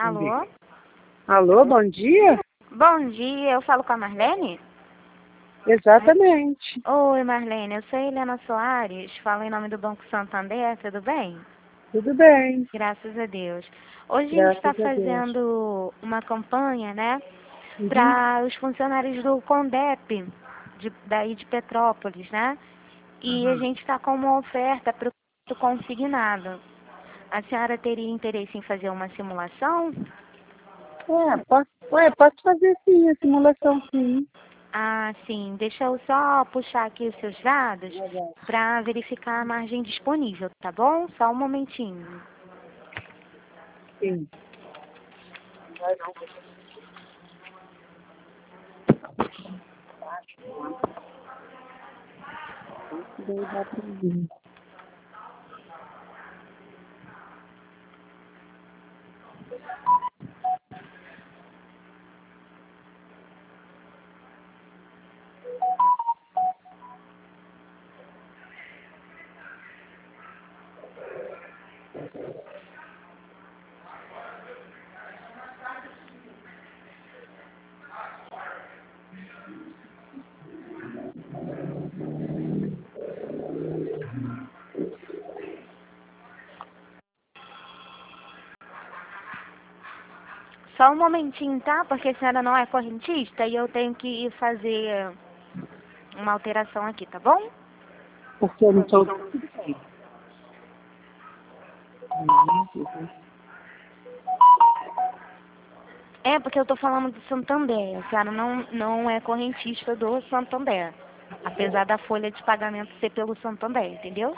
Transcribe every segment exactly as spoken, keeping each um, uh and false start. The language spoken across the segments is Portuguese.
Alô? Alô, bom dia? Bom dia, eu falo com a Marlene? Exatamente. Oi, Marlene, eu sou a Helena Soares, falo em nome do Banco Santander, tudo bem? Tudo bem. Graças a Deus. Hoje a gente está Graças a Deus. fazendo uma campanha, né, Uhum. para os funcionários do CONDEP, de, daí de Petrópolis, né? E a gente está com uma oferta para o consignado. A senhora teria interesse em fazer uma simulação? É, posso, ué, posso fazer sim, a simulação sim. Ah, sim. Deixa eu só puxar aqui os seus dados para verificar a margem disponível, tá bom? Só um momentinho. Sim. Vai não. Daí dá pra vir. Só um momentinho, tá? Porque a senhora não é correntista e eu tenho que fazer uma alteração aqui, tá bom? Porque eu não sou... É, porque eu tô falando do Santander. A senhora não, não é correntista do Santander. Apesar da folha de pagamento ser pelo Santander, entendeu?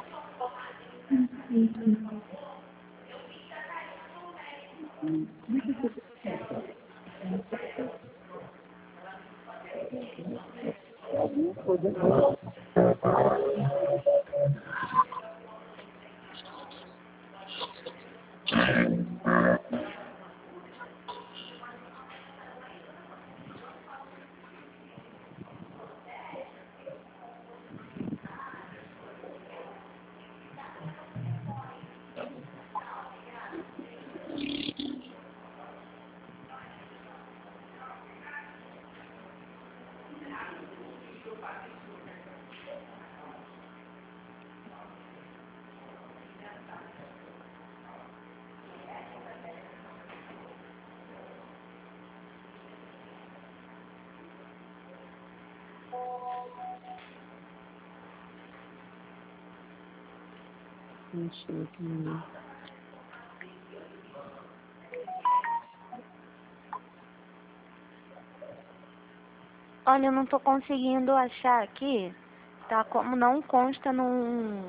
Deixa eu ver. Olha, eu não tô conseguindo achar aqui, tá? Como não consta num,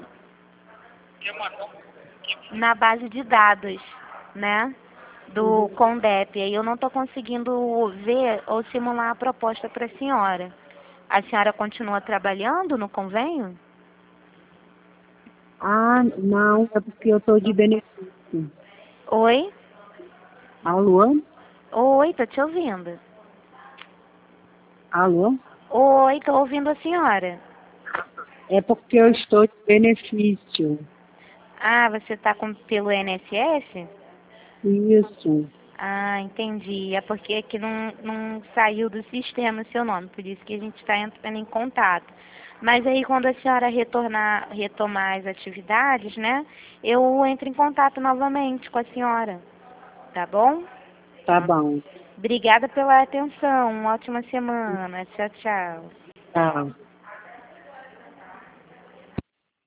na base de dados, né? Do CONDEP. Aí eu não tô conseguindo ver ou simular a proposta para a senhora. A senhora continua trabalhando no convênio? Ah, não, é porque eu estou de benefício. Oi? Alô? Oi, tô te ouvindo. Alô? Oi, tô ouvindo a senhora. É porque eu estou de benefício. Ah, você tá com, pelo I N S S? Isso. Ah, entendi. É porque aqui não, não saiu do sistema o seu nome, por isso que a gente está entrando em contato. Mas aí quando a senhora retornar, retomar as atividades, né, eu entro em contato novamente com a senhora, tá bom? Tá bom. Obrigada pela atenção, uma ótima semana. Tchau, tchau. Tá.